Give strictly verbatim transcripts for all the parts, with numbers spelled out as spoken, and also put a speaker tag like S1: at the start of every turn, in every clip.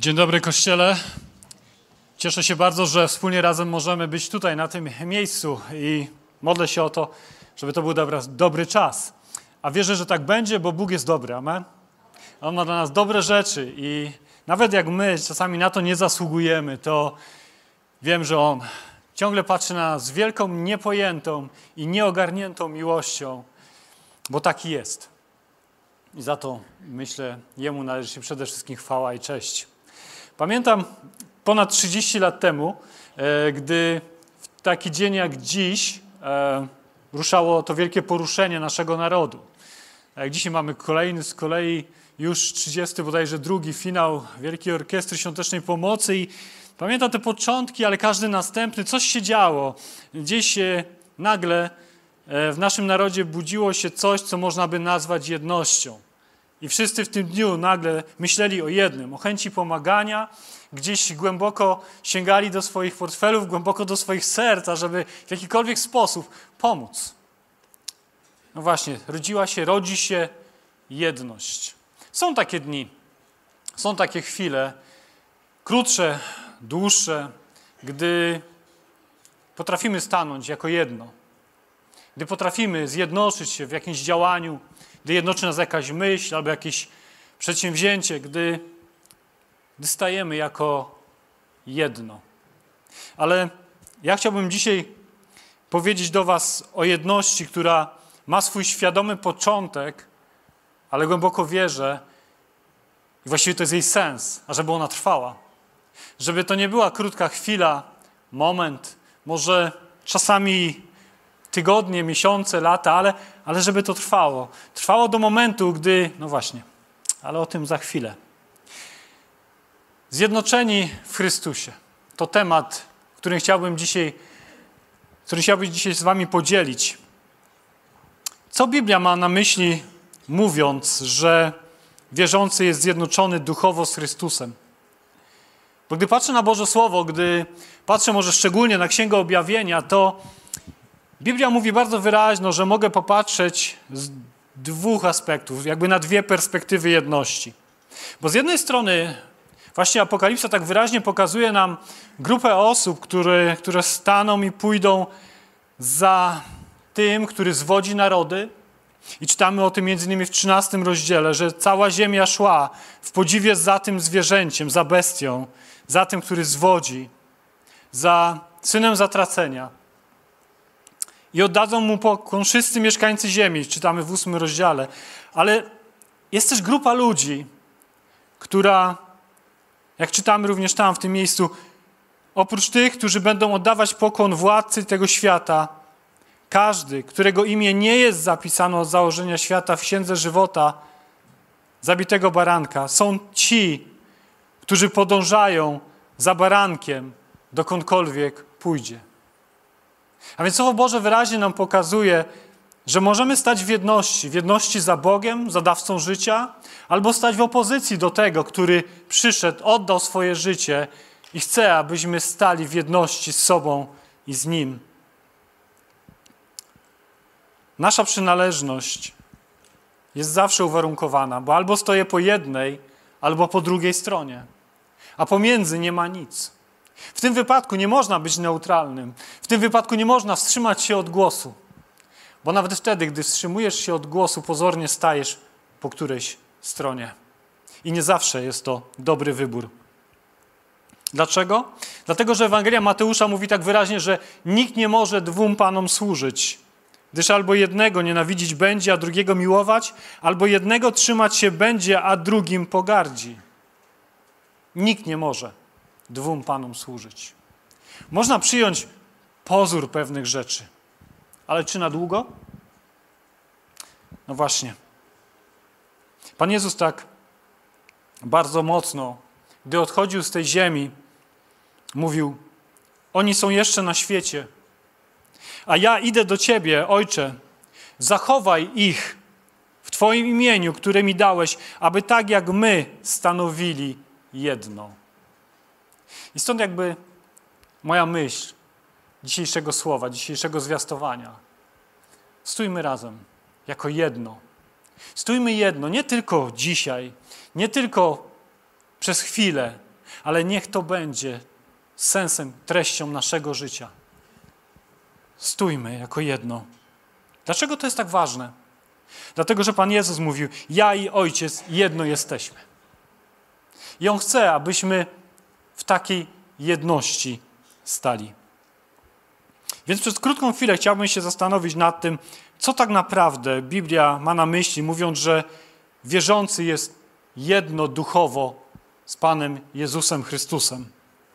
S1: Dzień dobry, Kościele. Cieszę się bardzo, że wspólnie razem możemy być tutaj, na tym miejscu i modlę się o to, żeby to był dobry, dobry czas. A wierzę, że tak będzie, bo Bóg jest dobry, amen? On ma dla nas dobre rzeczy i nawet jak my czasami na to nie zasługujemy, to wiem, że On ciągle patrzy na nas z wielką, niepojętą i nieogarniętą miłością, bo taki jest. I za to, myślę, Jemu należy się przede wszystkim chwała i cześć. Pamiętam ponad trzydzieści lat temu, e, gdy w taki dzień jak dziś e, ruszało to wielkie poruszenie naszego narodu. Jak dzisiaj mamy kolejny z kolei już trzydziesty bodajże drugi finał Wielkiej Orkiestry Świątecznej Pomocy i pamiętam te początki, ale każdy następny, coś się działo. Gdzieś e, nagle e, w naszym narodzie budziło się coś, co można by nazwać jednością. I wszyscy w tym dniu nagle myśleli o jednym, o chęci pomagania, gdzieś głęboko sięgali do swoich portfelów, głęboko do swoich serc, żeby w jakikolwiek sposób pomóc. No właśnie, rodziła się, rodzi się jedność. Są takie dni, są takie chwile, krótsze, dłuższe, gdy potrafimy stanąć jako jedno, gdy potrafimy zjednoczyć się w jakimś działaniu, gdy jednoczy nas jakaś myśl albo jakieś przedsięwzięcie, gdy, gdy stajemy jako jedno. Ale ja chciałbym dzisiaj powiedzieć do was o jedności, która ma swój świadomy początek, ale głęboko wierzę, i właściwie to jest jej sens, ażeby ona trwała. Żeby to nie była krótka chwila, moment, może czasami tygodnie, miesiące, lata, ale, ale żeby to trwało. Trwało do momentu, gdy, no właśnie, ale o tym za chwilę. Zjednoczeni w Chrystusie. To temat, którym chciałbym dzisiaj, który chciałbym dzisiaj z wami podzielić. Co Biblia ma na myśli, mówiąc, że wierzący jest zjednoczony duchowo z Chrystusem? Bo gdy patrzę na Boże Słowo, gdy patrzę może szczególnie na Księgę Objawienia, to Biblia mówi bardzo wyraźno, że mogę popatrzeć z dwóch aspektów, jakby na dwie perspektywy jedności. Bo z jednej strony właśnie Apokalipsa tak wyraźnie pokazuje nam grupę osób, które, które staną i pójdą za tym, który zwodzi narody. I czytamy o tym między innymi w trzynastym rozdziale, że cała ziemia szła w podziwie za tym zwierzęciem, za bestią, za tym, który zwodzi, za synem zatracenia. I oddadzą mu pokłon wszyscy mieszkańcy ziemi, czytamy w ósmym rozdziale. Ale jest też grupa ludzi, która, jak czytamy również tam w tym miejscu, oprócz tych, którzy będą oddawać pokłon władcy tego świata, każdy, którego imię nie jest zapisane od założenia świata w Księdze Żywota zabitego baranka, są ci, którzy podążają za barankiem, dokądkolwiek pójdzie. A więc Słowo Boże wyraźnie nam pokazuje, że możemy stać w jedności, w jedności za Bogiem, za dawcą życia, albo stać w opozycji do tego, który przyszedł, oddał swoje życie i chce, abyśmy stali w jedności z sobą i z Nim. Nasza przynależność jest zawsze uwarunkowana, bo albo stoję po jednej, albo po drugiej stronie, a pomiędzy nie ma nic. W tym wypadku nie można być neutralnym. W tym wypadku nie można wstrzymać się od głosu. Bo nawet wtedy, gdy wstrzymujesz się od głosu, pozornie stajesz po którejś stronie. I nie zawsze jest to dobry wybór. Dlaczego? Dlatego, że Ewangelia Mateusza mówi tak wyraźnie, że nikt nie może dwóm panom służyć, gdyż albo jednego nienawidzić będzie, a drugiego miłować, albo jednego trzymać się będzie, a drugim pogardzi. Nikt nie może dwóm panom służyć. Można przyjąć pozór pewnych rzeczy, ale czy na długo? No właśnie. Pan Jezus tak bardzo mocno, gdy odchodził z tej ziemi, mówił: oni są jeszcze na świecie, a ja idę do Ciebie, Ojcze, zachowaj ich w Twoim imieniu, które mi dałeś, aby tak jak my stanowili jedno. I stąd jakby moja myśl dzisiejszego słowa, dzisiejszego zwiastowania. Stójmy razem, jako jedno. Stójmy jedno, nie tylko dzisiaj, nie tylko przez chwilę, ale niech to będzie sensem, treścią naszego życia. Stójmy jako jedno. Dlaczego to jest tak ważne? Dlatego, że Pan Jezus mówił, ja i Ojciec jedno jesteśmy. I On chce, abyśmy w takiej jedności stali. Więc przez krótką chwilę chciałbym się zastanowić nad tym, co tak naprawdę Biblia ma na myśli, mówiąc, że wierzący jest jedno duchowo z Panem Jezusem Chrystusem.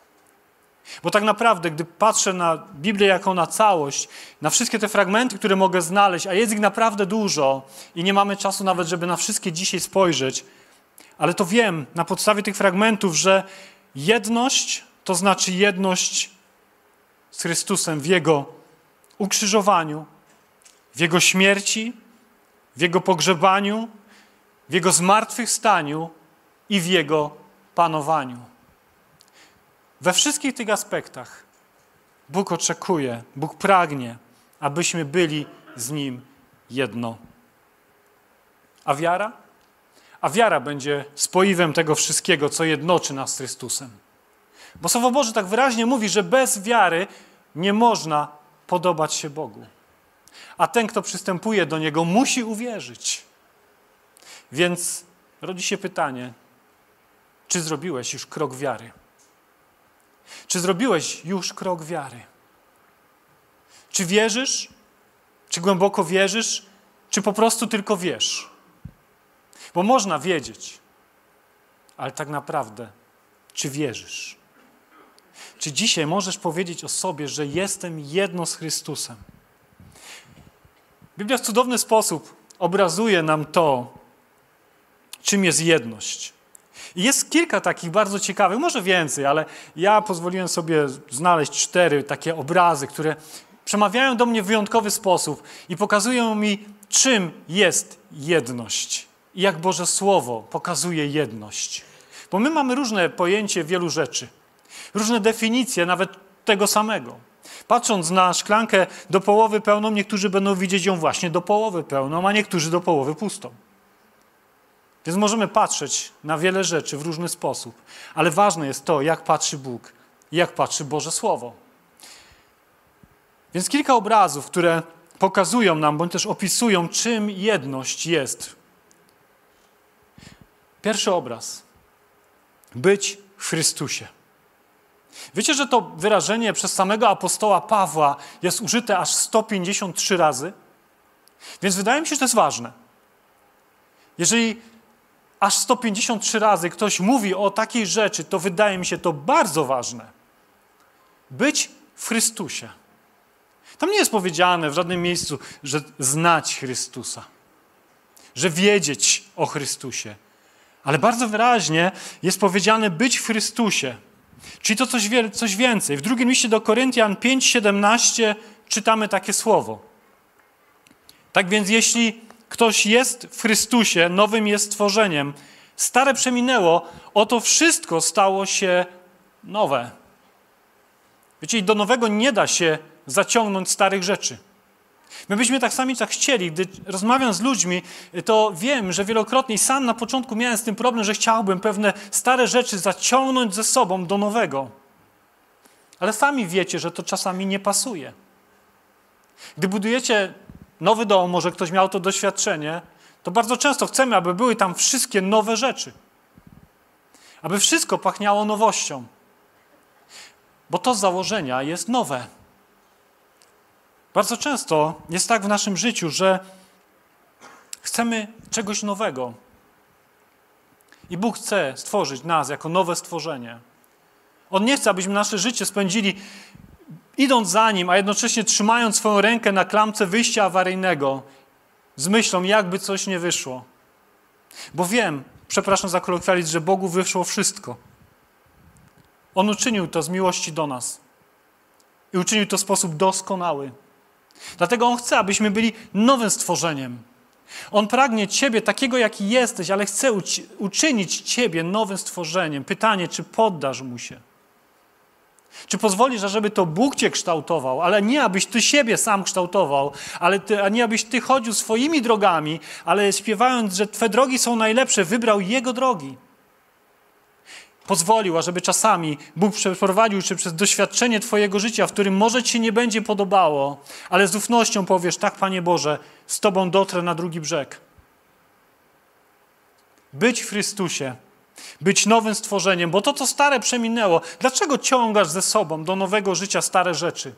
S1: Bo tak naprawdę, gdy patrzę na Biblię jako na całość, na wszystkie te fragmenty, które mogę znaleźć, a jest ich naprawdę dużo i nie mamy czasu nawet, żeby na wszystkie dzisiaj spojrzeć, ale to wiem na podstawie tych fragmentów, że jedność to znaczy jedność z Chrystusem w Jego ukrzyżowaniu, w Jego śmierci, w Jego pogrzebaniu, w Jego zmartwychwstaniu i w Jego panowaniu. We wszystkich tych aspektach Bóg oczekuje, Bóg pragnie, abyśmy byli z Nim jedno. A wiara? A wiara będzie spoiwem tego wszystkiego, co jednoczy nas z Chrystusem. Bo Słowo Boże tak wyraźnie mówi, że bez wiary nie można podobać się Bogu. A ten, kto przystępuje do Niego, musi uwierzyć. Więc rodzi się pytanie, czy zrobiłeś już krok wiary? Czy zrobiłeś już krok wiary? Czy wierzysz? Czy głęboko wierzysz? Czy po prostu tylko wiesz? Bo można wiedzieć, ale tak naprawdę, czy wierzysz? Czy dzisiaj możesz powiedzieć o sobie, że jestem jedno z Chrystusem? Biblia w cudowny sposób obrazuje nam to, czym jest jedność. I jest kilka takich bardzo ciekawych, może więcej, ale ja pozwoliłem sobie znaleźć cztery takie obrazy, które przemawiają do mnie w wyjątkowy sposób i pokazują mi, czym jest jedność i jak Boże Słowo pokazuje jedność. Bo my mamy różne pojęcie wielu rzeczy, różne definicje nawet tego samego. Patrząc na szklankę do połowy pełną, niektórzy będą widzieć ją właśnie do połowy pełną, a niektórzy do połowy pustą. Więc możemy patrzeć na wiele rzeczy w różny sposób, ale ważne jest to, jak patrzy Bóg i jak patrzy Boże Słowo. Więc kilka obrazów, które pokazują nam, bądź też opisują, czym jedność jest. Pierwszy obraz. Być w Chrystusie. Wiecie, że to wyrażenie przez samego apostoła Pawła jest użyte aż sto pięćdziesiąt trzy razy? Więc wydaje mi się, że to jest ważne. Jeżeli aż sto pięćdziesiąt trzy razy ktoś mówi o takiej rzeczy, to wydaje mi się to bardzo ważne. Być w Chrystusie. Tam nie jest powiedziane w żadnym miejscu, że znać Chrystusa, że wiedzieć o Chrystusie, ale bardzo wyraźnie jest powiedziane być w Chrystusie. Czyli to coś, wie, coś więcej. W drugim liście do Koryntian pięć siedemnaście czytamy takie słowo. Tak więc jeśli ktoś jest w Chrystusie, nowym jest stworzeniem, stare przeminęło, oto wszystko stało się nowe. Wiecie, i do nowego nie da się zaciągnąć starych rzeczy. My byśmy tak sami tak chcieli. Gdy rozmawiam z ludźmi, to wiem, że wielokrotnie i sam na początku miałem z tym problem, że chciałbym pewne stare rzeczy zaciągnąć ze sobą do nowego. Ale sami wiecie, że to czasami nie pasuje. Gdy budujecie nowy dom, może ktoś miał to doświadczenie, to bardzo często chcemy, aby były tam wszystkie nowe rzeczy. Aby wszystko pachniało nowością. Bo to z założenia jest nowe. Bardzo często jest tak w naszym życiu, że chcemy czegoś nowego. I Bóg chce stworzyć nas jako nowe stworzenie. On nie chce, abyśmy nasze życie spędzili idąc za Nim, a jednocześnie trzymając swoją rękę na klamce wyjścia awaryjnego z myślą, jakby coś nie wyszło. Bo wiem, przepraszam za kolokwializm, że Bogu wyszło wszystko. On uczynił to z miłości do nas. I uczynił to w sposób doskonały. Dlatego On chce, abyśmy byli nowym stworzeniem. On pragnie Ciebie takiego, jaki jesteś, ale chce uci- uczynić Ciebie nowym stworzeniem. Pytanie, czy poddasz Mu się? Czy pozwolisz, żeby to Bóg Cię kształtował, ale nie abyś Ty siebie sam kształtował, ale ty, a nie abyś Ty chodził swoimi drogami, ale śpiewając, że Twe drogi są najlepsze, wybrał Jego drogi. pozwolił, ażeby czasami Bóg przeprowadził cię przez doświadczenie twojego życia, w którym może ci się nie będzie podobało, ale z ufnością powiesz, tak, Panie Boże, z Tobą dotrę na drugi brzeg. Być w Chrystusie, być nowym stworzeniem, bo to, co stare przeminęło, dlaczego ciągasz ze sobą do nowego życia stare rzeczy?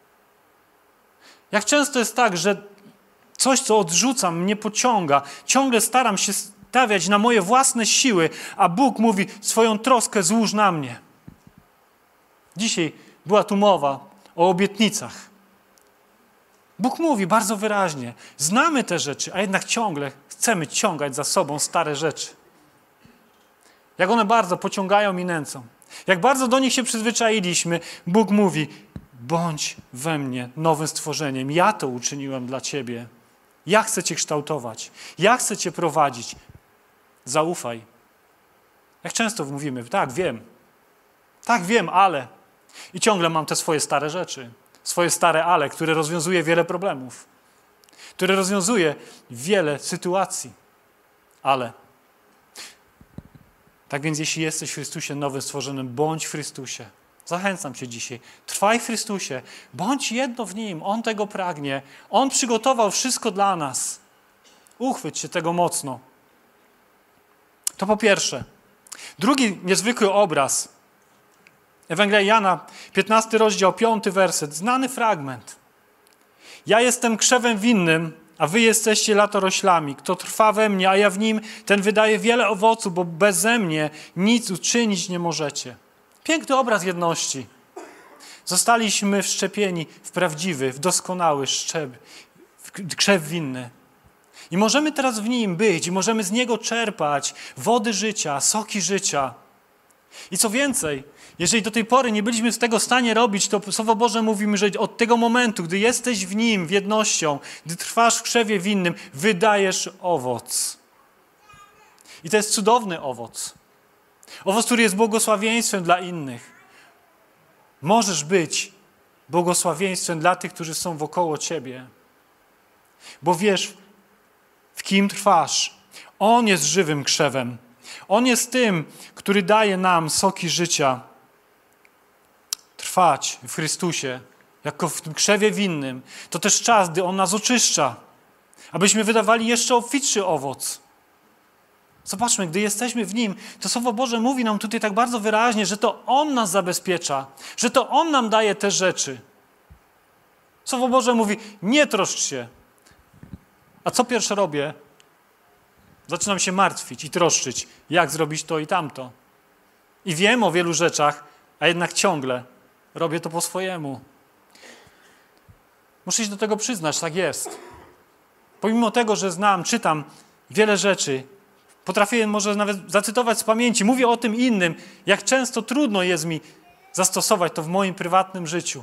S1: Jak często jest tak, że coś, co odrzucam, mnie pociąga, ciągle staram się stawiać na moje własne siły, a Bóg mówi, swoją troskę złóż na mnie. Dzisiaj była tu mowa o obietnicach. Bóg mówi bardzo wyraźnie, znamy te rzeczy, a jednak ciągle chcemy ciągać za sobą stare rzeczy. Jak one bardzo pociągają i nęcą. Jak bardzo do nich się przyzwyczailiśmy, Bóg mówi, bądź we mnie nowym stworzeniem. Ja to uczyniłem dla ciebie. Ja chcę cię kształtować. Ja chcę cię prowadzić. Zaufaj. Jak często mówimy, tak, wiem. Tak, wiem, ale. I ciągle mam te swoje stare rzeczy. Swoje stare ale, które rozwiązuje wiele problemów. Które rozwiązuje wiele sytuacji. Ale. Tak więc jeśli jesteś w Chrystusie nowym stworzonym, bądź w Chrystusie. Zachęcam cię dzisiaj. Trwaj w Chrystusie. Bądź jedno w Nim. On tego pragnie. On przygotował wszystko dla nas. Uchwyć się tego mocno. To po pierwsze. Drugi niezwykły obraz. Ewangelia Jana, piętnasty rozdział, piąty werset. Znany fragment. Ja jestem krzewem winnym, a wy jesteście latoroślami. Kto trwa we mnie, a ja w nim, ten wydaje wiele owoców, bo beze mnie nic uczynić nie możecie. Piękny obraz jedności. Zostaliśmy wszczepieni w prawdziwy, w doskonały szczep, w krzew winny. I możemy teraz w nim być i możemy z niego czerpać wody życia, soki życia. I co więcej, jeżeli do tej pory nie byliśmy z tego w stanie robić, to Słowo Boże mówimy, że od tego momentu, gdy jesteś w nim, w jednością, gdy trwasz w krzewie winnym, wydajesz owoc. I to jest cudowny owoc. Owoc, który jest błogosławieństwem dla innych. Możesz być błogosławieństwem dla tych, którzy są wokoło ciebie. Bo wiesz, w kim trwasz. On jest żywym krzewem. On jest tym, który daje nam soki życia. Trwać w Chrystusie, jako w tym krzewie winnym, to też czas, gdy On nas oczyszcza, abyśmy wydawali jeszcze obfitszy owoc. Zobaczmy, gdy jesteśmy w Nim, to Słowo Boże mówi nam tutaj tak bardzo wyraźnie, że to On nas zabezpiecza, że to On nam daje te rzeczy. Słowo Boże mówi, nie troszcz się. A co pierwsze robię? Zaczynam się martwić i troszczyć, jak zrobić to i tamto. I wiem o wielu rzeczach, a jednak ciągle robię to po swojemu. Muszę się do tego przyznać, tak jest. Pomimo tego, że znam, czytam wiele rzeczy, potrafię może nawet zacytować z pamięci, mówię o tym innym, jak często trudno jest mi zastosować to w moim prywatnym życiu.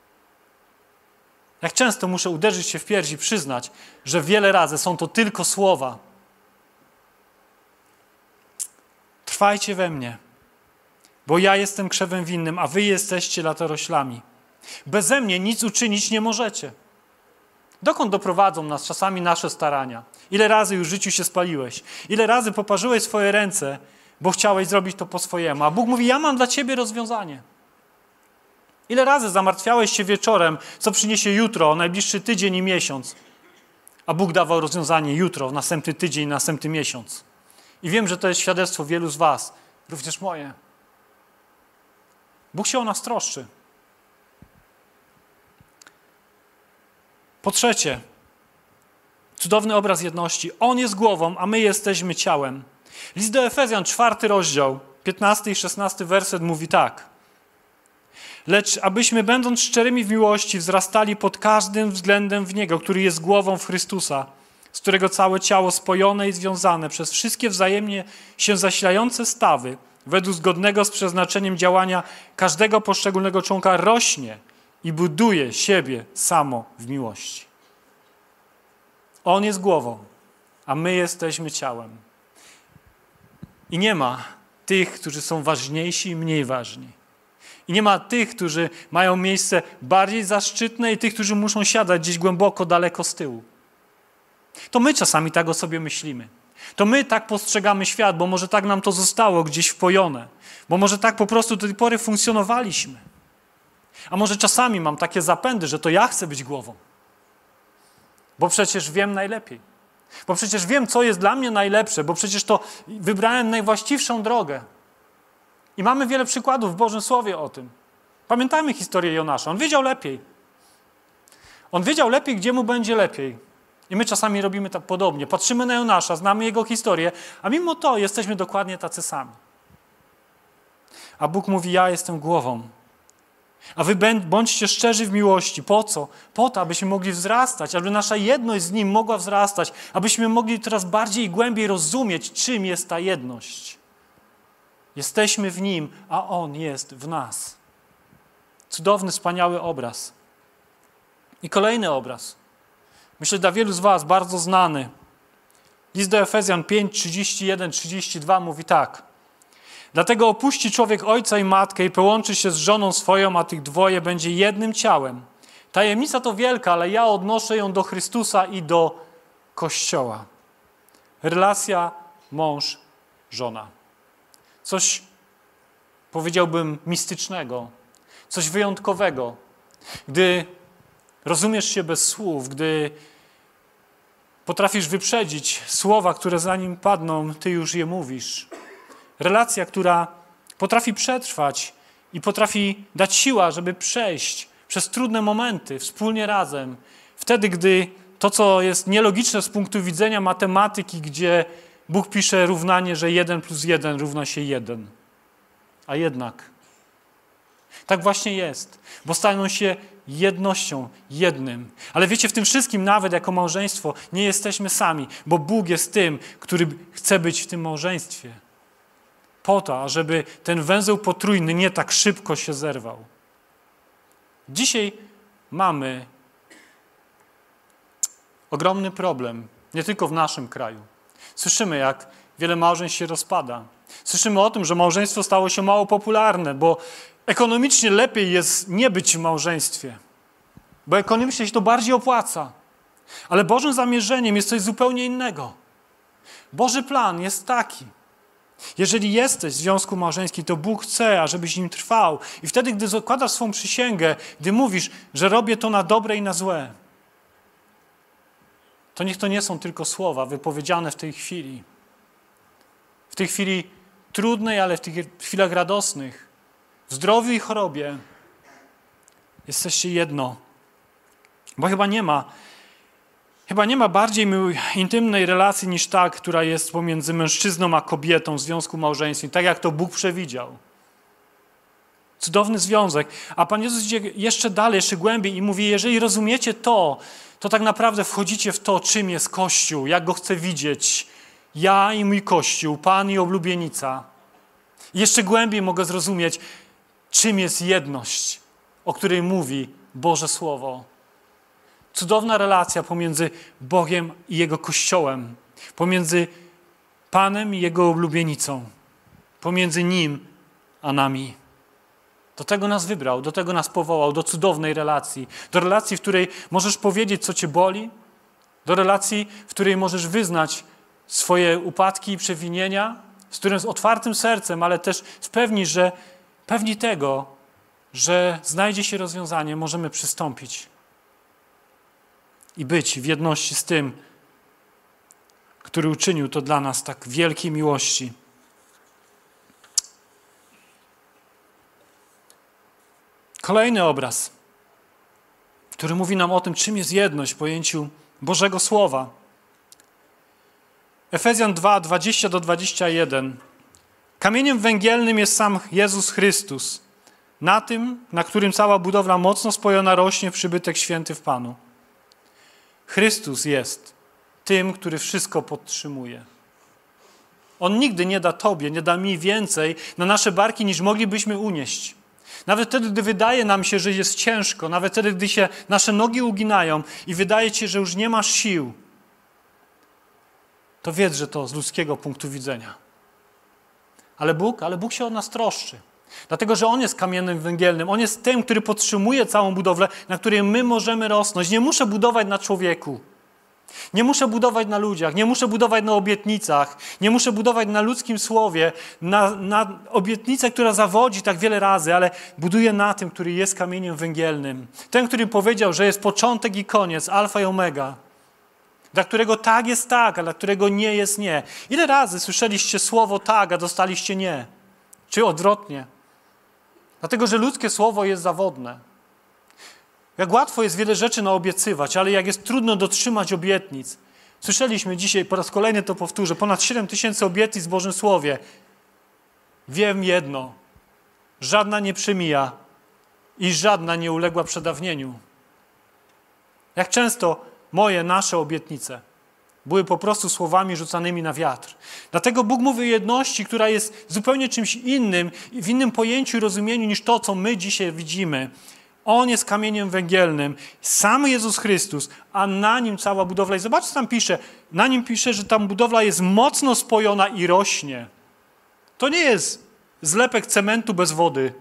S1: Jak często muszę uderzyć się w pierś i przyznać, że wiele razy są to tylko słowa. Trwajcie we mnie, bo ja jestem krzewem winnym, a wy jesteście latoroślami. Beze mnie nic uczynić nie możecie. Dokąd doprowadzą nas czasami nasze starania? Ile razy już w życiu się spaliłeś? Ile razy poparzyłeś swoje ręce, bo chciałeś zrobić to po swojemu? A Bóg mówi, ja mam dla ciebie rozwiązanie. Ile razy zamartwiałeś się wieczorem, co przyniesie jutro, najbliższy tydzień i miesiąc? A Bóg dawał rozwiązanie jutro, następny tydzień, następny miesiąc. I wiem, że to jest świadectwo wielu z was, również moje. Bóg się o nas troszczy. Po trzecie, cudowny obraz jedności. On jest głową, a my jesteśmy ciałem. List do Efezjan, czwarty rozdział, piętnasty i szesnasty werset mówi tak. Lecz abyśmy, będąc szczerymi w miłości, wzrastali pod każdym względem w Niego, który jest głową w Chrystusa, z którego całe ciało spojone i związane przez wszystkie wzajemnie się zasilające stawy, według zgodnego z przeznaczeniem działania każdego poszczególnego członka rośnie i buduje siebie samo w miłości. On jest głową, a my jesteśmy ciałem. I nie ma tych, którzy są ważniejsi i mniej ważni. I nie ma tych, którzy mają miejsce bardziej zaszczytne i tych, którzy muszą siadać gdzieś głęboko, daleko z tyłu. To my czasami tak o sobie myślimy. To my tak postrzegamy świat, bo może tak nam to zostało gdzieś wpojone, bo może tak po prostu do tej pory funkcjonowaliśmy. A może czasami mam takie zapędy, że to ja chcę być głową, bo przecież wiem najlepiej, bo przecież wiem, co jest dla mnie najlepsze, bo przecież to wybrałem najwłaściwszą drogę. I mamy wiele przykładów w Bożym Słowie o tym. Pamiętajmy historię Jonasza. On wiedział lepiej. On wiedział lepiej, gdzie mu będzie lepiej. I my czasami robimy tak podobnie. Patrzymy na Jonasza, znamy jego historię, a mimo to jesteśmy dokładnie tacy sami. A Bóg mówi, ja jestem głową. A wy bądźcie szczerzy w miłości. Po co? Po to, abyśmy mogli wzrastać, aby nasza jedność z Nim mogła wzrastać, abyśmy mogli coraz bardziej i głębiej rozumieć, czym jest ta jedność. Jesteśmy w Nim, a On jest w nas. Cudowny, wspaniały obraz. I kolejny obraz. Myślę, dla wielu z was bardzo znany. List do Efezjan pięć, trzydzieści jeden, trzydzieści dwa mówi tak. Dlatego opuści człowiek ojca i matkę i połączy się z żoną swoją, a tych dwoje będzie jednym ciałem. Tajemnica to wielka, ale ja odnoszę ją do Chrystusa i do Kościoła. Relacja mąż-żona. Coś, powiedziałbym, mistycznego, coś wyjątkowego. Gdy rozumiesz się bez słów, gdy potrafisz wyprzedzić słowa, które zanim padną, ty już je mówisz. Relacja, która potrafi przetrwać i potrafi dać siła, żeby przejść przez trudne momenty wspólnie razem. Wtedy, gdy to, co jest nielogiczne z punktu widzenia matematyki, gdzie Bóg pisze równanie, że jeden plus jeden równa się jeden. A jednak tak właśnie jest, bo stają się jednością, jednym. Ale wiecie, w tym wszystkim, nawet jako małżeństwo, nie jesteśmy sami, bo Bóg jest tym, który chce być w tym małżeństwie. Po to, żeby ten węzeł potrójny nie tak szybko się zerwał. Dzisiaj mamy ogromny problem, nie tylko w naszym kraju. Słyszymy, jak wiele małżeństw się rozpada. Słyszymy o tym, że małżeństwo stało się mało popularne, bo ekonomicznie lepiej jest nie być w małżeństwie, bo ekonomicznie się to bardziej opłaca. Ale Bożym zamierzeniem jest coś zupełnie innego. Boży plan jest taki. Jeżeli jesteś w związku małżeńskim, to Bóg chce, ażebyś nim trwał. I wtedy, gdy zakładasz swą przysięgę, gdy mówisz, że robię to na dobre i na złe, to niech to nie są tylko słowa wypowiedziane w tej chwili. W tej chwili trudnej, ale w tych chwilach radosnych, w zdrowiu i chorobie jesteście jedno. Bo chyba nie ma, chyba nie ma bardziej intymnej relacji niż ta, która jest pomiędzy mężczyzną a kobietą w związku małżeńskim, tak jak to Bóg przewidział. Cudowny związek. A Pan Jezus idzie jeszcze dalej, jeszcze głębiej i mówi, jeżeli rozumiecie to, to tak naprawdę wchodzicie w to, czym jest Kościół, jak go chcę widzieć. Ja i mój Kościół, Pan i oblubienica. I jeszcze głębiej mogę zrozumieć, czym jest jedność, o której mówi Boże Słowo. Cudowna relacja pomiędzy Bogiem i Jego Kościołem, pomiędzy Panem i Jego oblubienicą, pomiędzy Nim a nami. Do tego nas wybrał, do tego nas powołał, do cudownej relacji. Do relacji, w której możesz powiedzieć, co cię boli, do relacji, w której możesz wyznać swoje upadki i przewinienia, z którym z otwartym sercem, ale też z pewni, że pewni tego, że znajdzie się rozwiązanie, możemy przystąpić i być w jedności z tym, który uczynił to dla nas tak wielkiej miłości. Kolejny obraz, który mówi nam o tym, czym jest jedność w pojęciu Bożego Słowa. Efezjan dwa, dwadzieścia do dwudziestu jeden. Kamieniem węgielnym jest sam Jezus Chrystus. Na tym, na którym cała budowla mocno spojona rośnie w przybytek święty w Panu. Chrystus jest tym, który wszystko podtrzymuje. On nigdy nie da Tobie, nie da mi więcej na nasze barki, niż moglibyśmy unieść. Nawet wtedy, gdy wydaje nam się, że jest ciężko, nawet wtedy, gdy się nasze nogi uginają i wydaje Ci się, że już nie masz sił, to wiedz, że to z ludzkiego punktu widzenia. Ale Bóg, ale Bóg się o nas troszczy. Dlatego, że On jest kamieniem węgielnym. On jest tym, który podtrzymuje całą budowlę, na której my możemy rosnąć. Nie muszę budować na człowieku. Nie muszę budować na ludziach, nie muszę budować na obietnicach, nie muszę budować na ludzkim słowie, na, na obietnicę, która zawodzi tak wiele razy, ale buduję na tym, który jest kamieniem węgielnym. Ten, który powiedział, że jest początek i koniec, alfa i omega. Dla którego tak jest tak, a dla którego nie jest nie. Ile razy słyszeliście słowo tak, a dostaliście nie? Czy odwrotnie? Dlatego, że ludzkie słowo jest zawodne. Jak łatwo jest wiele rzeczy naobiecywać, ale jak jest trudno dotrzymać obietnic. Słyszeliśmy dzisiaj, po raz kolejny to powtórzę, ponad siedem tysięcy obietnic w Bożym Słowie. Wiem jedno, żadna nie przemija i żadna nie uległa przedawnieniu. Jak często moje, nasze obietnice były po prostu słowami rzucanymi na wiatr. Dlatego Bóg mówi o jedności, która jest zupełnie czymś innym, w innym pojęciu i rozumieniu niż to, co my dzisiaj widzimy. On jest kamieniem węgielnym, sam Jezus Chrystus, a na nim cała budowla. I zobaczcie, co tam pisze. Na nim pisze, że tam budowla jest mocno spojona i rośnie. To nie jest zlepek cementu bez wody,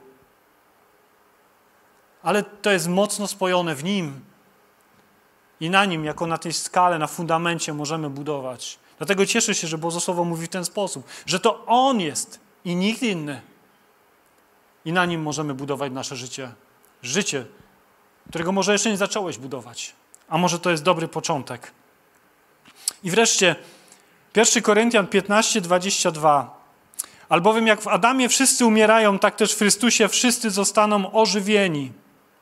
S1: ale to jest mocno spojone w nim. I na nim, jako na tej skale, na fundamencie możemy budować. Dlatego cieszę się, że Boże Słowo mówi w ten sposób, że to On jest i nikt inny. I na nim możemy budować nasze życie. Życie, którego może jeszcze nie zacząłeś budować. A może to jest dobry początek. I wreszcie pierwszy Koryntian piętnaście, dwadzieścia dwa. Albowiem jak w Adamie wszyscy umierają, tak też w Chrystusie wszyscy zostaną ożywieni.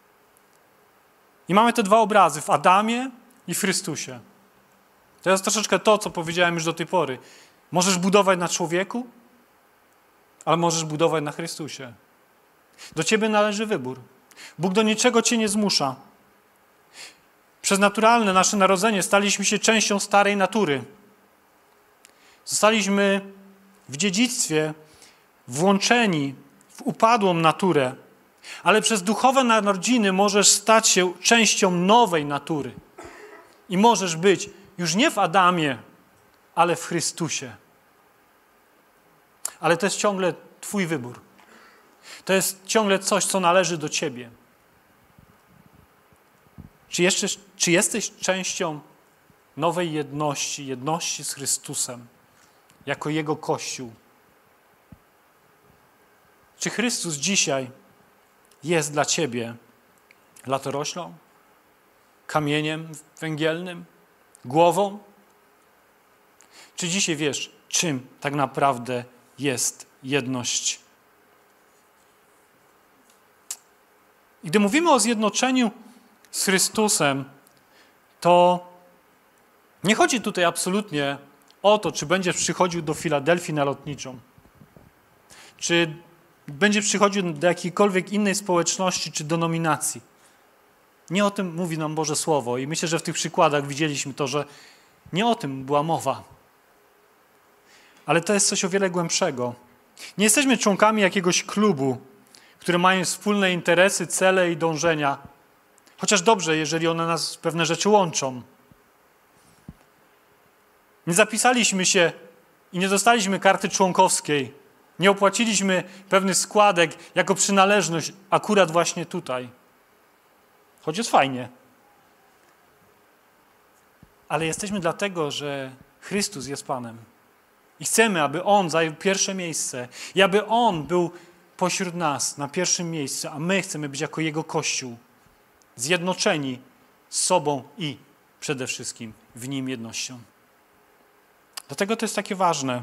S1: I mamy te dwa obrazy, w Adamie i w Chrystusie. To jest troszeczkę to, co powiedziałem już do tej pory. Możesz budować na człowieku, ale możesz budować na Chrystusie. Do ciebie należy wybór. Bóg do niczego cię nie zmusza. Przez naturalne nasze narodzenie staliśmy się częścią starej natury. Zostaliśmy w dziedzictwie włączeni w upadłą naturę, ale przez duchowe narodziny możesz stać się częścią nowej natury. I możesz być już nie w Adamie, ale w Chrystusie. Ale to jest ciągle twój wybór. To jest ciągle coś, co należy do ciebie. Czy, jeszcze, czy jesteś częścią nowej jedności, jedności z Chrystusem, jako Jego Kościół? Czy Chrystus dzisiaj jest dla ciebie latoroślą, kamieniem węgielnym, głową? Czy dzisiaj wiesz, czym tak naprawdę jest jedność? I gdy mówimy o zjednoczeniu z Chrystusem, to nie chodzi tutaj absolutnie o to, czy będziesz przychodził do Filadelfii na lotniczą, czy będziesz przychodził do jakiejkolwiek innej społeczności czy denominacji. Nie o tym mówi nam Boże Słowo i myślę, że w tych przykładach widzieliśmy to, że nie o tym była mowa. Ale to jest coś o wiele głębszego. Nie jesteśmy członkami jakiegoś klubu, które mają wspólne interesy, cele i dążenia. Chociaż dobrze, jeżeli one nas pewne rzeczy łączą. Nie zapisaliśmy się i nie dostaliśmy karty członkowskiej. Nie opłaciliśmy pewnych składek jako przynależność akurat właśnie tutaj. Choć jest fajnie. Ale jesteśmy dlatego, że Chrystus jest Panem. I chcemy, aby On zajął pierwsze miejsce. I aby On był pośród nas na pierwszym miejscu, a my chcemy być jako Jego Kościół. Zjednoczeni z sobą i przede wszystkim w Nim jednością. Dlatego to jest takie ważne.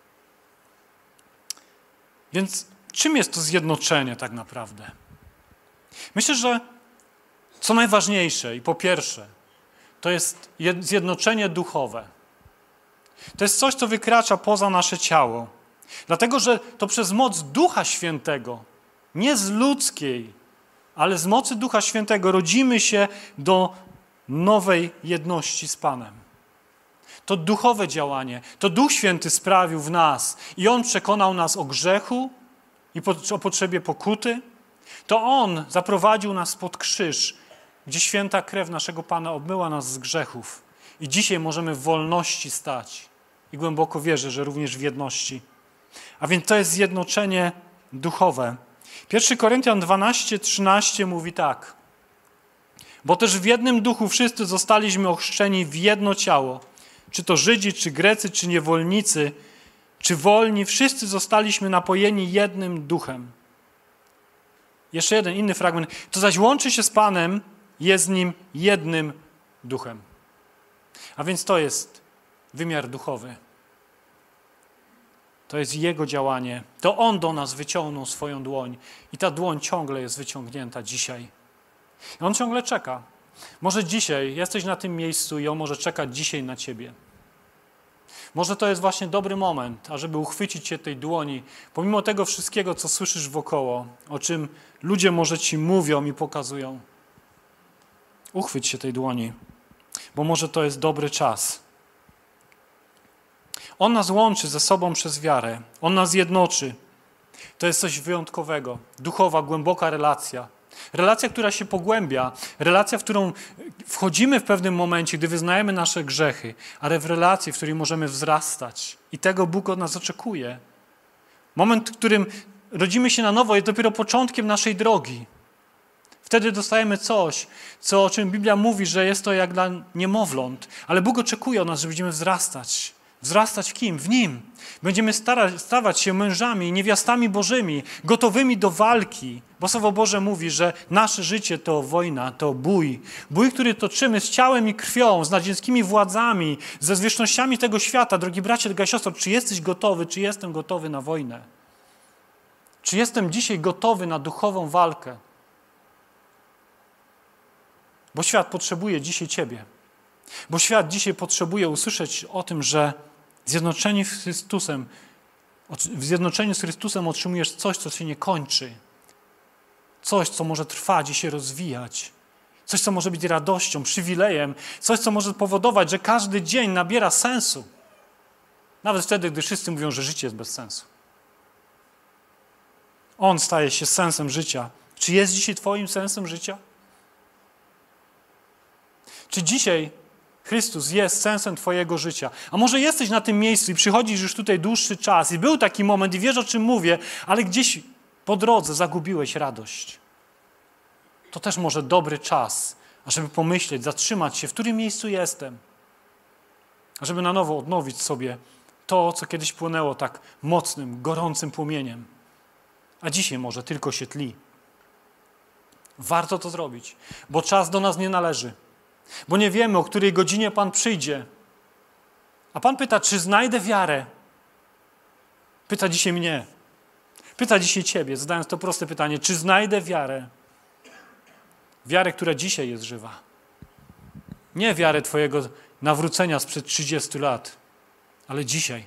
S1: Więc czym jest to zjednoczenie tak naprawdę? Myślę, że co najważniejsze i po pierwsze, to jest zjednoczenie duchowe. To jest coś, co wykracza poza nasze ciało. Dlatego, że to przez moc Ducha Świętego, nie z ludzkiej, ale z mocy Ducha Świętego rodzimy się do nowej jedności z Panem. To duchowe działanie, to Duch Święty sprawił w nas i On przekonał nas o grzechu i o potrzebie pokuty. To On zaprowadził nas pod krzyż, gdzie święta krew naszego Pana obmyła nas z grzechów. I dzisiaj możemy w wolności stać. I głęboko wierzę, że również w jedności. A więc to jest zjednoczenie duchowe. pierwszy Koryntian dwanaście, trzynaście mówi tak. Bo też w jednym duchu wszyscy zostaliśmy ochrzczeni w jedno ciało. Czy to Żydzi, czy Grecy, czy niewolnicy, czy wolni, wszyscy zostaliśmy napojeni jednym duchem. Jeszcze jeden inny fragment. To zaś łączy się z Panem, jest z Nim jednym duchem. A więc to jest wymiar duchowy. To jest Jego działanie. To On do nas wyciągnął swoją dłoń. I ta dłoń ciągle jest wyciągnięta dzisiaj. I On ciągle czeka. Może dzisiaj jesteś na tym miejscu i On może czekać dzisiaj na ciebie. Może to jest właśnie dobry moment, ażeby uchwycić się tej dłoni, pomimo tego wszystkiego, co słyszysz wokoło, o czym ludzie może ci mówią i pokazują. Uchwyć się tej dłoni, bo może to jest dobry czas. On nas łączy ze sobą przez wiarę. On nas jednoczy. To jest coś wyjątkowego. Duchowa, głęboka relacja. Relacja, która się pogłębia. Relacja, w którą wchodzimy w pewnym momencie, gdy wyznajemy nasze grzechy, ale w relacji, w której możemy wzrastać. I tego Bóg od nas oczekuje. Moment, w którym rodzimy się na nowo, jest dopiero początkiem naszej drogi. Wtedy dostajemy coś, co, o czym Biblia mówi, że jest to jak dla niemowląt. Ale Bóg oczekuje od nas, że będziemy wzrastać. Wzrastać w kim? W Nim. Będziemy starać, stawać się mężami, niewiastami Bożymi, gotowymi do walki. Bo Słowo Boże mówi, że nasze życie to wojna, to bój. Bój, który toczymy z ciałem i krwią, z nadziemskimi władzami, ze zwierzchnościami tego świata. Drogi bracie, droga siostro, czy jesteś gotowy, czy jestem gotowy na wojnę? Czy jestem dzisiaj gotowy na duchową walkę? Bo świat potrzebuje dzisiaj Ciebie. Bo świat dzisiaj potrzebuje usłyszeć o tym, że zjednoczeni z Chrystusem, w zjednoczeniu z Chrystusem otrzymujesz coś, co się nie kończy. Coś, co może trwać i się rozwijać. Coś, co może być radością, przywilejem. Coś, co może powodować, że każdy dzień nabiera sensu. Nawet wtedy, gdy wszyscy mówią, że życie jest bez sensu. On staje się sensem życia. Czy jest dzisiaj Twoim sensem życia? Czy dzisiaj Chrystus jest sensem Twojego życia? A może jesteś na tym miejscu i przychodzisz już tutaj dłuższy czas i był taki moment i wiesz, o czym mówię, ale gdzieś po drodze zagubiłeś radość. To też może dobry czas, ażeby pomyśleć, zatrzymać się, w którym miejscu jestem. Ażeby na nowo odnowić sobie to, co kiedyś płonęło tak mocnym, gorącym płomieniem. A dzisiaj może tylko się tli. Warto to zrobić, bo czas do nas nie należy. Bo nie wiemy, o której godzinie Pan przyjdzie. A Pan pyta, czy znajdę wiarę? Pyta dzisiaj mnie. Pyta dzisiaj Ciebie, zadając to proste pytanie, czy znajdę wiarę? Wiarę, która dzisiaj jest żywa. Nie wiarę Twojego nawrócenia sprzed trzydziestu lat, ale dzisiaj.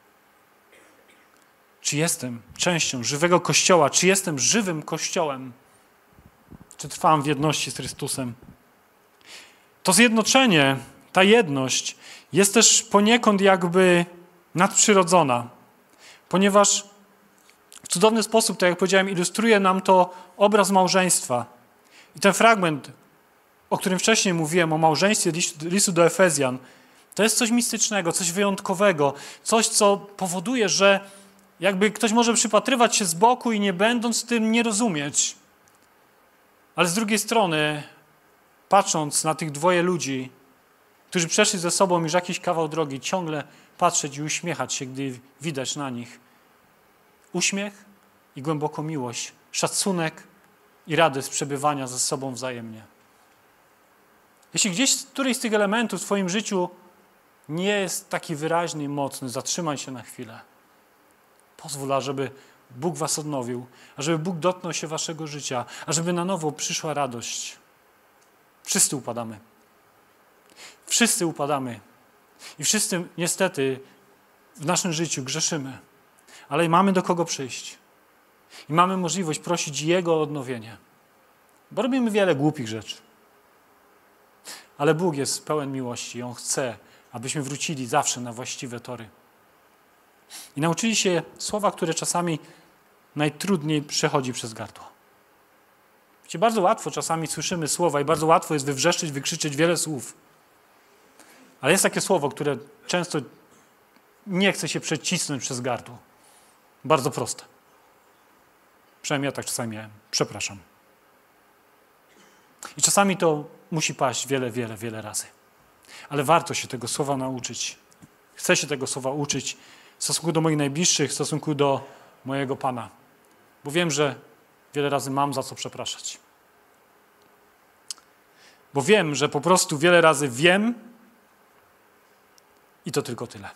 S1: Czy jestem częścią żywego Kościoła? Czy jestem żywym Kościołem? Czy trwam w jedności z Chrystusem? To zjednoczenie, ta jedność jest też poniekąd jakby nadprzyrodzona, ponieważ w cudowny sposób, tak jak powiedziałem, ilustruje nam to obraz małżeństwa. I ten fragment, o którym wcześniej mówiłem, o małżeństwie listu do Efezjan, to jest coś mistycznego, coś wyjątkowego, coś, co powoduje, że jakby ktoś może przypatrywać się z boku i nie będąc tym nie rozumieć. Ale z drugiej strony, patrząc na tych dwoje ludzi, którzy przeszli ze sobą już jakiś kawał drogi, ciągle patrzeć i uśmiechać się, gdy widać na nich uśmiech i głęboką miłość, szacunek i radość z przebywania ze sobą wzajemnie. Jeśli gdzieś któryś z tych elementów w Twoim życiu nie jest taki wyraźny i mocny, zatrzymaj się na chwilę. Pozwól, ażeby Bóg was odnowił, ażeby Bóg dotknął się waszego życia, ażeby na nowo przyszła radość. Wszyscy upadamy. Wszyscy upadamy. I wszyscy niestety w naszym życiu grzeszymy. Ale mamy do kogo przyjść. I mamy możliwość prosić Jego o odnowienie. Bo robimy wiele głupich rzeczy. Ale Bóg jest pełen miłości i On chce, abyśmy wrócili zawsze na właściwe tory. I nauczyli się słowa, które czasami najtrudniej przechodzi przez gardło. Wiecie, bardzo łatwo czasami słyszymy słowa i bardzo łatwo jest wywrzeszczyć, wykrzyczeć wiele słów. Ale jest takie słowo, które często nie chce się przecisnąć przez gardło. Bardzo proste. Przynajmniej ja tak czasami miałem. Przepraszam. I czasami to musi paść wiele, wiele, wiele razy. Ale warto się tego słowa nauczyć. Chcę się tego słowa uczyć w stosunku do moich najbliższych, w stosunku do mojego Pana. Bo wiem, że wiele razy mam za co przepraszać. Bo wiem, że po prostu wiele razy wiem i to tylko tyle.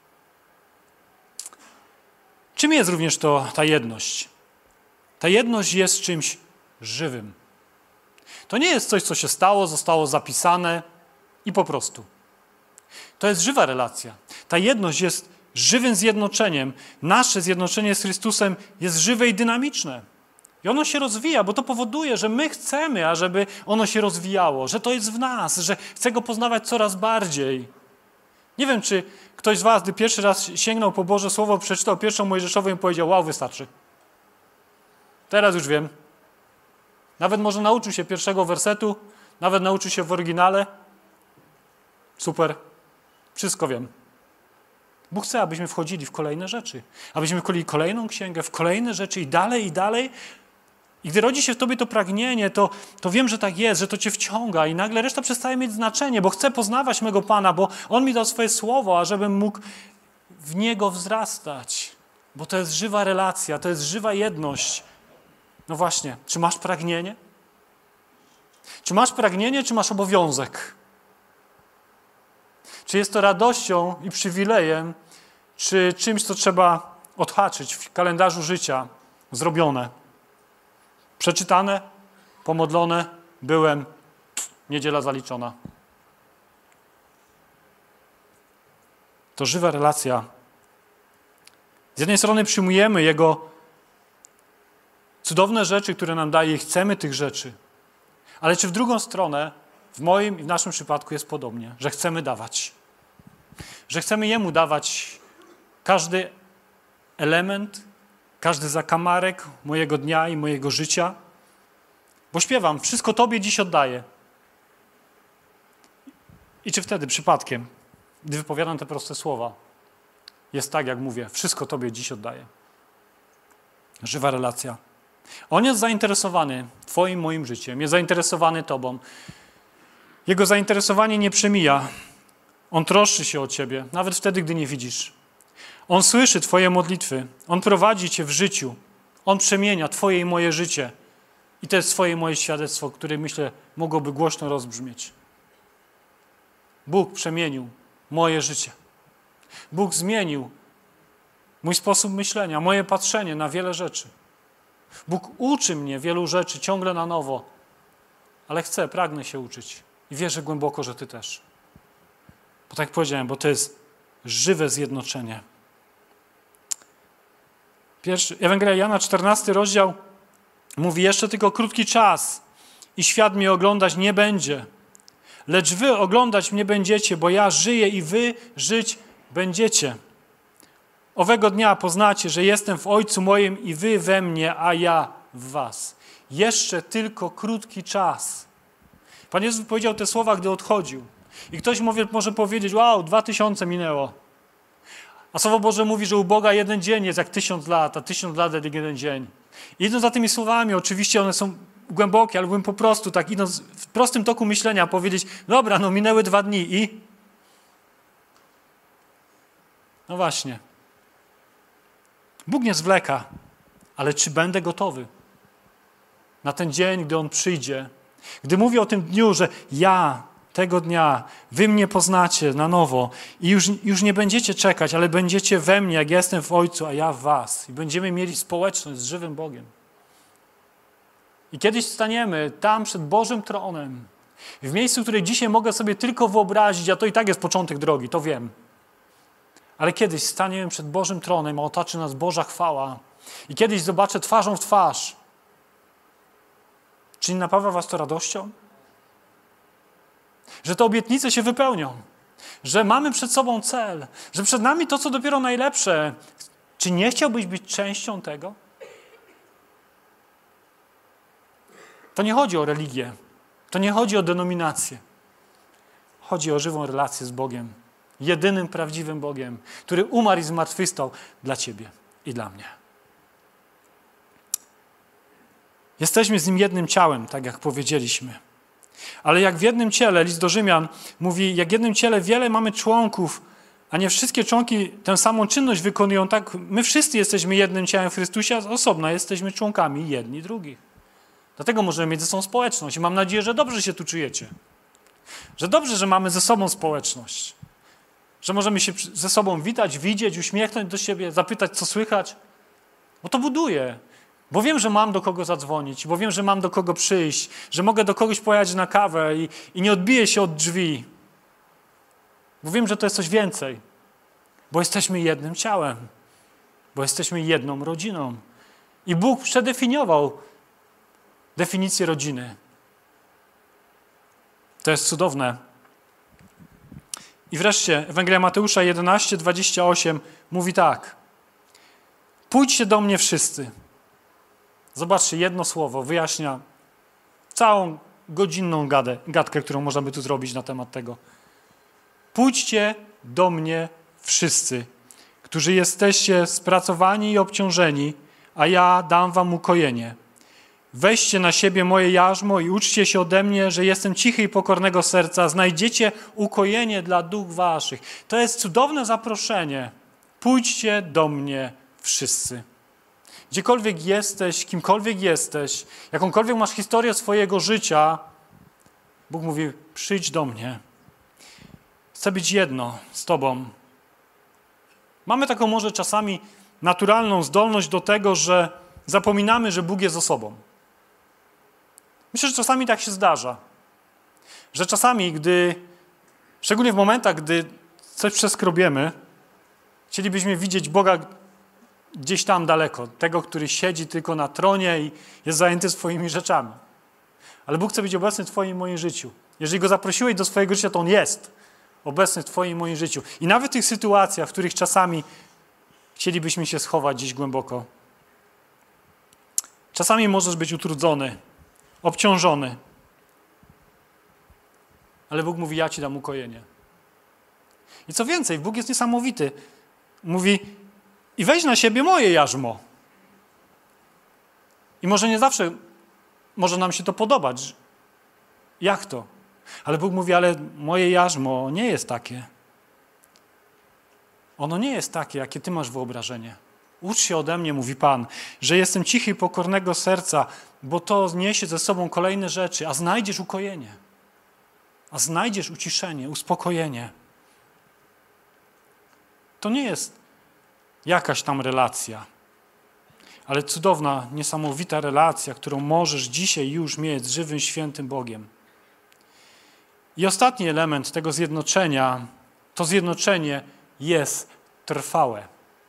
S1: Czym jest również to ta jedność? Ta jedność jest czymś żywym. To nie jest coś, co się stało, zostało zapisane i po prostu. To jest żywa relacja. Ta jedność jest żywym zjednoczeniem. Nasze zjednoczenie z Chrystusem jest żywe i dynamiczne. I ono się rozwija, bo to powoduje, że my chcemy, ażeby ono się rozwijało, że to jest w nas, że chcę Go poznawać coraz bardziej. Nie wiem, czy ktoś z was, gdy pierwszy raz sięgnął po Boże Słowo, przeczytał pierwszą Mojżeszową i powiedział: wow, wystarczy. Teraz już wiem. Nawet może nauczył się pierwszego wersetu, nawet nauczył się w oryginale. Super. Wszystko wiem. Bóg chce, abyśmy wchodzili w kolejne rzeczy. Abyśmy wchodzili kolejną księgę, w kolejne rzeczy i dalej, i dalej. I gdy rodzi się w tobie to pragnienie, to, to wiem, że tak jest, że to cię wciąga i nagle reszta przestaje mieć znaczenie, bo chcę poznawać mego Pana, bo On mi dał swoje słowo, ażebym mógł w Niego wzrastać. Bo to jest żywa relacja, to jest żywa jedność. No właśnie, czy masz pragnienie? Czy masz pragnienie, czy masz obowiązek? Czy jest to radością i przywilejem, czy czymś, co trzeba odhaczyć w kalendarzu życia, zrobione? Przeczytane, pomodlone, byłem, niedziela zaliczona. To żywa relacja. Z jednej strony przyjmujemy Jego cudowne rzeczy, które nam daje i chcemy tych rzeczy. Ale czy w drugą stronę, w moim i w naszym przypadku jest podobnie, że chcemy dawać. Że chcemy Jemu dawać każdy element, każdy zakamarek mojego dnia i mojego życia. Bo śpiewam, wszystko Tobie dziś oddaję. I czy wtedy przypadkiem, gdy wypowiadam te proste słowa, jest tak, jak mówię, wszystko Tobie dziś oddaję. Żywa relacja. On jest zainteresowany Twoim, moim życiem, jest zainteresowany Tobą. Jego zainteresowanie nie przemija. On troszczy się o Ciebie, nawet wtedy, gdy nie widzisz. On słyszy Twoje modlitwy. On prowadzi Cię w życiu. On przemienia Twoje i moje życie. I to jest Twoje i moje świadectwo, które, myślę, mogłoby głośno rozbrzmieć. Bóg przemienił moje życie. Bóg zmienił mój sposób myślenia, moje patrzenie na wiele rzeczy. Bóg uczy mnie wielu rzeczy ciągle na nowo, ale chcę, pragnę się uczyć i wierzę głęboko, że Ty też. Bo tak jak powiedziałem, bo to jest żywe zjednoczenie. Pierwszy, Ewangelia Jana, czternasty rozdział mówi: jeszcze tylko krótki czas i świat mnie oglądać nie będzie. Lecz wy oglądać mnie będziecie, bo ja żyję i wy żyć będziecie. Owego dnia poznacie, że jestem w Ojcu moim i wy we mnie, a ja w was. Jeszcze tylko krótki czas. Pan Jezus powiedział te słowa, gdy odchodził. I ktoś mówi, może powiedzieć: wow, dwa tysiące minęło. A Słowo Boże mówi, że u Boga jeden dzień jest jak tysiąc lat, a tysiąc lat jak jeden dzień. I idąc za tymi słowami, oczywiście one są głębokie, ale bym po prostu tak idąc w prostym toku myślenia powiedzieć: dobra, no minęły dwa dni i... No właśnie. Bóg nie zwleka, ale czy będę gotowy na ten dzień, gdy On przyjdzie? Gdy mówię o tym dniu, że ja tego dnia, wy mnie poznacie na nowo i już, już nie będziecie czekać, ale będziecie we mnie, jak ja jestem w Ojcu, a ja w was. I będziemy mieli społeczność z żywym Bogiem. I kiedyś staniemy tam przed Bożym tronem, w miejscu, które dzisiaj mogę sobie tylko wyobrazić, a to i tak jest początek drogi, to wiem. Ale kiedyś staniemy przed Bożym tronem, a otaczy nas Boża chwała. I kiedyś zobaczę twarzą w twarz. Czy nie napawa was to radością? Że te obietnice się wypełnią. Że mamy przed sobą cel. Że przed nami to, co dopiero najlepsze. Czy nie chciałbyś być częścią tego? To nie chodzi o religię. To nie chodzi o denominację. Chodzi o żywą relację z Bogiem. Jedynym prawdziwym Bogiem, który umarł i zmartwychwstał dla ciebie i dla mnie. Jesteśmy z Nim jednym ciałem, tak jak powiedzieliśmy. Ale jak w jednym ciele, list do Rzymian mówi, jak w jednym ciele wiele mamy członków, a nie wszystkie członki tę samą czynność wykonują, tak my wszyscy jesteśmy jednym ciałem w Chrystusie, a osobno jesteśmy członkami jedni drugich. Dlatego możemy mieć ze sobą społeczność i mam nadzieję, że dobrze się tu czujecie. Że dobrze, że mamy ze sobą społeczność. Że możemy się ze sobą witać, widzieć, uśmiechnąć do siebie, zapytać, co słychać. Bo to buduje. Bo wiem, że mam do kogo zadzwonić, bo wiem, że mam do kogo przyjść, że mogę do kogoś pojechać na kawę i, i nie odbiję się od drzwi. Bo wiem, że to jest coś więcej. Bo jesteśmy jednym ciałem. Bo jesteśmy jedną rodziną. I Bóg przedefiniował definicję rodziny. To jest cudowne. I wreszcie Ewangelia Mateusza jedenaście, dwadzieścia osiem mówi tak. Pójdźcie do mnie wszyscy. Zobaczcie, jedno słowo wyjaśnia całą godzinną gadę, gadkę, którą można by tu zrobić na temat tego. Pójdźcie do mnie wszyscy, którzy jesteście spracowani i obciążeni, a ja dam wam ukojenie. Weźcie na siebie moje jarzmo i uczcie się ode mnie, że jestem cichy i pokornego serca. Znajdziecie ukojenie dla dusz waszych. To jest cudowne zaproszenie. Pójdźcie do mnie wszyscy. Gdziekolwiek jesteś, kimkolwiek jesteś, jakąkolwiek masz historię swojego życia, Bóg mówi, przyjdź do mnie. Chcę być jedno z Tobą. Mamy taką może czasami naturalną zdolność do tego, że zapominamy, że Bóg jest osobą. Myślę, że czasami tak się zdarza. Że czasami, gdy, szczególnie w momentach, gdy coś przeskrobiemy, chcielibyśmy widzieć Boga gdzieś tam daleko, tego, który siedzi tylko na tronie i jest zajęty swoimi rzeczami. Ale Bóg chce być obecny w Twoim i moim życiu. Jeżeli Go zaprosiłeś do swojego życia, to On jest obecny w Twoim i moim życiu. I nawet w tych sytuacjach, w których czasami chcielibyśmy się schować gdzieś głęboko. Czasami możesz być utrudzony, obciążony. Ale Bóg mówi, ja Ci dam ukojenie. I co więcej, Bóg jest niesamowity. Mówi, i weź na siebie moje jarzmo. I może nie zawsze może nam się to podobać. Jak to? Ale Bóg mówi, ale moje jarzmo nie jest takie. Ono nie jest takie, jakie ty masz wyobrażenie. Ucz się ode mnie, mówi Pan, że jestem cichy i pokornego serca, bo to niesie ze sobą kolejne rzeczy, a znajdziesz ukojenie. A znajdziesz uciszenie, uspokojenie. To nie jest jakaś tam relacja, ale cudowna, niesamowita relacja, którą możesz dzisiaj już mieć z żywym, świętym Bogiem. I ostatni element tego zjednoczenia, to zjednoczenie jest trwałe.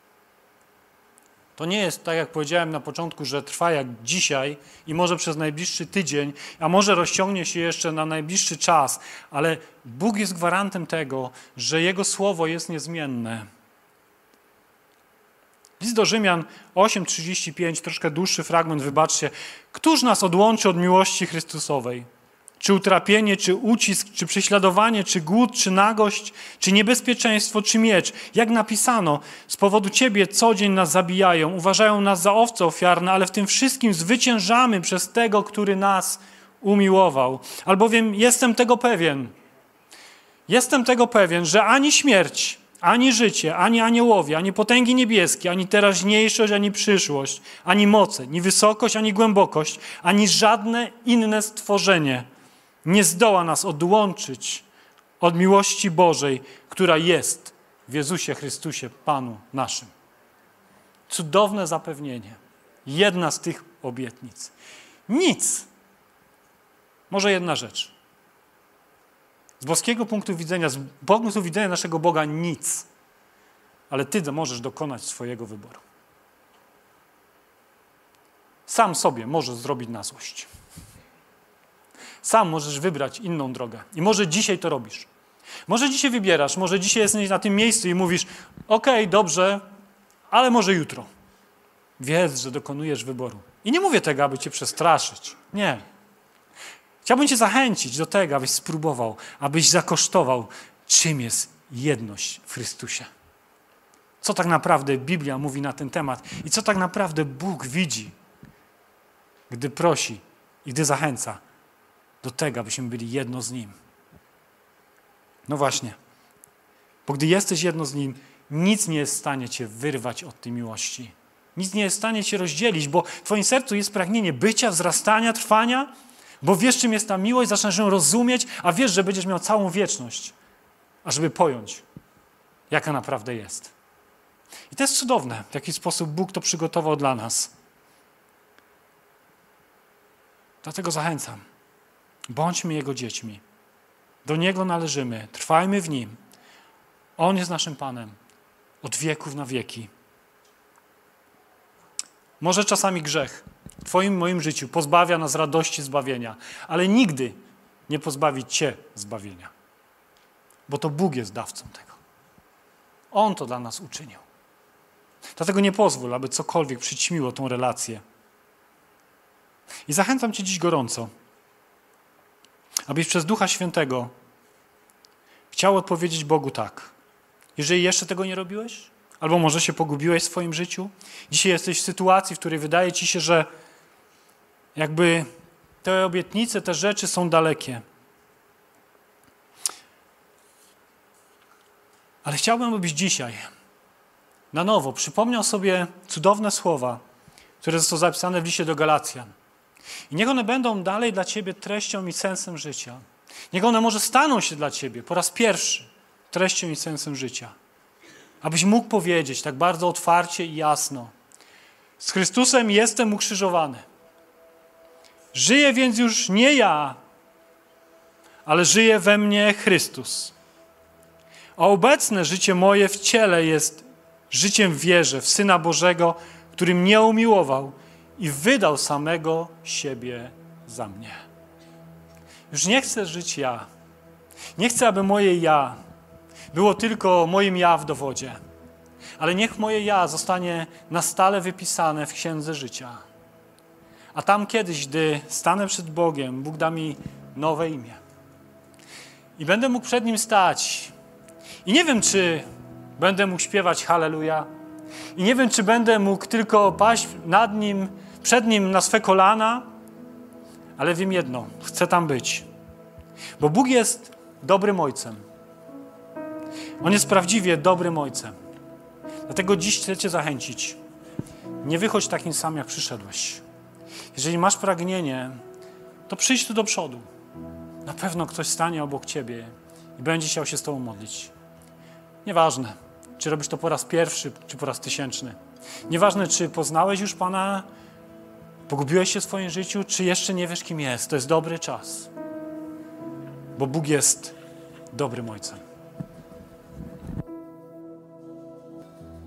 S1: To nie jest, tak jak powiedziałem na początku, że trwa jak dzisiaj i może przez najbliższy tydzień, a może rozciągnie się jeszcze na najbliższy czas, ale Bóg jest gwarantem tego, że Jego Słowo jest niezmienne. List do Rzymian osiem trzydzieści pięć, troszkę dłuższy fragment, wybaczcie. Któż nas odłączy od miłości Chrystusowej? Czy utrapienie, czy ucisk, czy prześladowanie, czy głód, czy nagość, czy niebezpieczeństwo, czy miecz? Jak napisano, z powodu Ciebie co dzień nas zabijają, uważają nas za owce ofiarne, ale w tym wszystkim zwyciężamy przez Tego, który nas umiłował. Albowiem jestem tego pewien, jestem tego pewien, że ani śmierć, ani życie, ani aniołowie, ani potęgi niebieskie, ani teraźniejszość, ani przyszłość, ani moce, ani wysokość, ani głębokość, ani żadne inne stworzenie nie zdoła nas odłączyć od miłości Bożej, która jest w Jezusie Chrystusie, Panu naszym. Cudowne zapewnienie. Jedna z tych obietnic. Nic. Może jedna rzecz. Z boskiego punktu widzenia, z punktu widzenia naszego Boga nic. Ale Ty możesz dokonać swojego wyboru. Sam sobie możesz zrobić na złość. Sam możesz wybrać inną drogę. I może dzisiaj to robisz. Może dzisiaj wybierasz, może dzisiaj jesteś na tym miejscu i mówisz, okej, okay, dobrze, ale może jutro. Wiedz, że dokonujesz wyboru. I nie mówię tego, aby Cię przestraszyć. Nie. Chciałbym Cię zachęcić do tego, abyś spróbował, abyś zakosztował, czym jest jedność w Chrystusie. Co tak naprawdę Biblia mówi na ten temat i co tak naprawdę Bóg widzi, gdy prosi i gdy zachęca do tego, abyśmy byli jedno z Nim. No właśnie, bo gdy jesteś jedno z Nim, nic nie jest w stanie cię wyrwać od tej miłości. Nic nie jest w stanie cię rozdzielić, bo w twoim sercu jest pragnienie bycia, wzrastania, trwania, bo wiesz, czym jest ta miłość, zaczynasz ją rozumieć, a wiesz, że będziesz miał całą wieczność, ażeby pojąć, jaka naprawdę jest. I to jest cudowne, w jaki sposób Bóg to przygotował dla nas. Dlatego zachęcam. Bądźmy Jego dziećmi. Do Niego należymy. Trwajmy w Nim. On jest naszym Panem. Od wieków na wieki. Może czasami grzech w twoim i moim życiu pozbawia nas radości zbawienia, ale nigdy nie pozbawi cię zbawienia. Bo to Bóg jest dawcą tego. On to dla nas uczynił. Dlatego nie pozwól, aby cokolwiek przyćmiło tą relację. I zachęcam cię dziś gorąco, abyś przez Ducha Świętego chciał odpowiedzieć Bogu tak. Jeżeli jeszcze tego nie robiłeś, albo może się pogubiłeś w swoim życiu, dzisiaj jesteś w sytuacji, w której wydaje ci się, że jakby te obietnice, te rzeczy są dalekie. Ale chciałbym, abyś dzisiaj na nowo przypomniał sobie cudowne słowa, które zostały zapisane w liście do Galacjan. I niech one będą dalej dla ciebie treścią i sensem życia. Niech one może staną się dla ciebie po raz pierwszy treścią i sensem życia. Abyś mógł powiedzieć tak bardzo otwarcie i jasno: z Chrystusem jestem ukrzyżowany. Żyję więc już nie ja, ale żyje we mnie Chrystus. A obecne życie moje w ciele jest życiem w wierze w Syna Bożego, który mnie umiłował i wydał samego siebie za mnie. Już nie chcę żyć ja. Nie chcę, aby moje ja było tylko moim ja w dowodzie. Ale niech moje ja zostanie na stale wypisane w Księdze Życia. A tam kiedyś, gdy stanę przed Bogiem, Bóg da mi nowe imię. I będę mógł przed Nim stać. I nie wiem, czy będę mógł śpiewać Halleluja. I nie wiem, czy będę mógł tylko paść nad Nim, przed Nim na swe kolana. Ale wiem jedno, chcę tam być. Bo Bóg jest dobrym Ojcem. On jest prawdziwie dobrym Ojcem. Dlatego dziś chcę cię zachęcić. Nie wychodź takim sam, jak przyszedłeś. Jeżeli masz pragnienie, to przyjdź tu do przodu. Na pewno ktoś stanie obok ciebie i będzie chciał się z tobą modlić. Nieważne, czy robisz to po raz pierwszy, czy po raz tysięczny. Nieważne, czy poznałeś już Pana, pogubiłeś się w swoim życiu, czy jeszcze nie wiesz, kim jest. To jest dobry czas. Bo Bóg jest dobrym Ojcem.